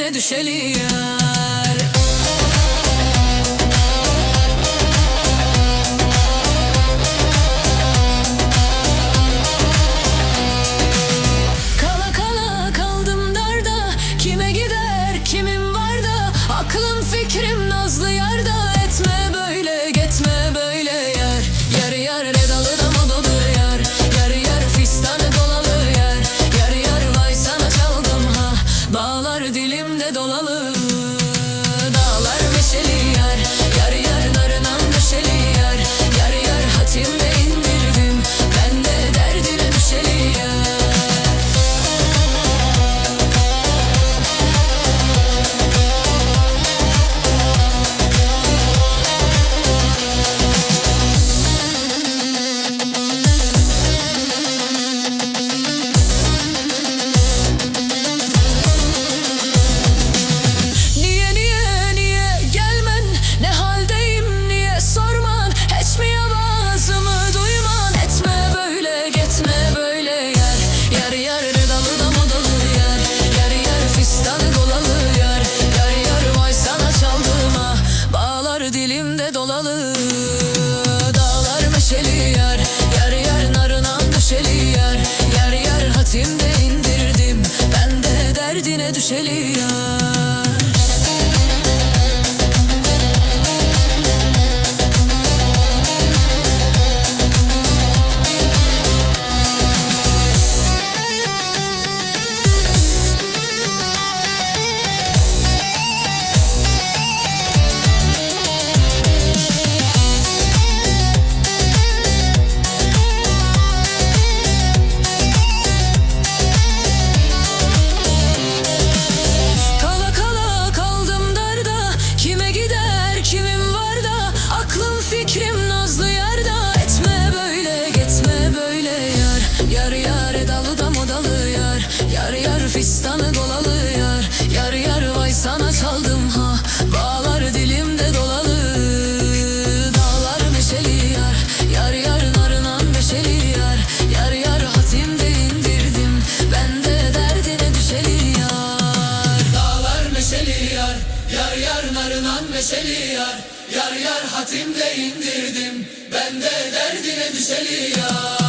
derdine düşeli yar. Kala kala kaldım darda, kime gider kimim var da, aklım fikrim nazlı yarda. Etme böyle gitme böyle yar. Yar yar ne dalı da modalı yar. Yar yar fistanı dolalı yar. Yar yar vay sana çaldım ha, bağlar dilimde dolalı. Dağlar meşeli yar. Yar yar narınan döşeli yar. Yar yar hatimde indirdim, ben de derdine düşeli yar. Dilimde dolalı. Dağlar meşeli yar. Yar yar narınan döşeli yar. Yar yar hatimde indirdim, ben de derdine düşeli yar. Fikrim nazlı yarda, etme böyle gitme böyle yar. Yar yar edalı da modalı yar. Yar yar fistanı dolalı yar. Yar yar vay sana çaldım ha, bağlar dilimde dolalı. Dağlar meşeli yar. Yar yar narınan beşeli yar. Yar yar hatimde indirdim, ben de derdine düşeli yar. Dağlar meşeli yar. Yar yar narınan meşeli yar. Yar yar hatimde indirdim, ben de derdine düşeli yar.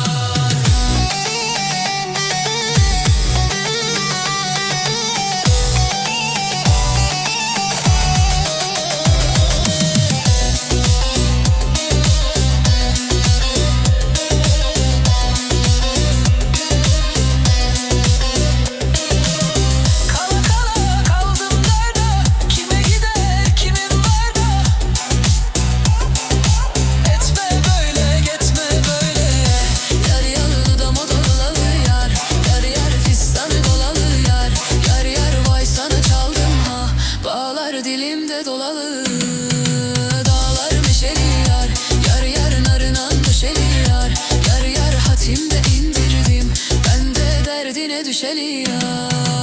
Dilimde dolalı. Dağlar meşeli yar. Yar yar narınan döşeli yar. Yar yar hatimde indirdim, ben de derdine düşeli yar.